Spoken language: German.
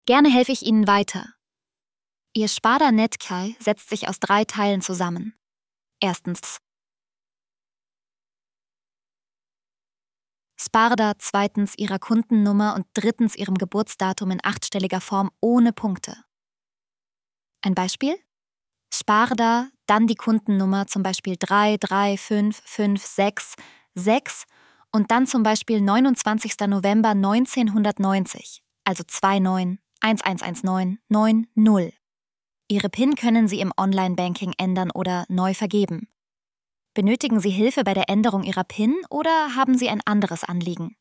Gerne helfe ich Ihnen weiter. Ihr Sparda Netkai setzt sich aus 3 Teilen zusammen. Erstens Sparda, zweitens Ihrer Kundennummer und drittens Ihrem Geburtsdatum in 8-stelliger Form ohne Punkte. Ein Beispiel? Sparda, dann die Kundennummer, zum Beispiel 33556 und dann zum Beispiel 29. November 1990, also 29111990. Ihre PIN können Sie im Online-Banking ändern oder neu vergeben. Benötigen Sie Hilfe bei der Änderung Ihrer PIN oder haben Sie ein anderes Anliegen?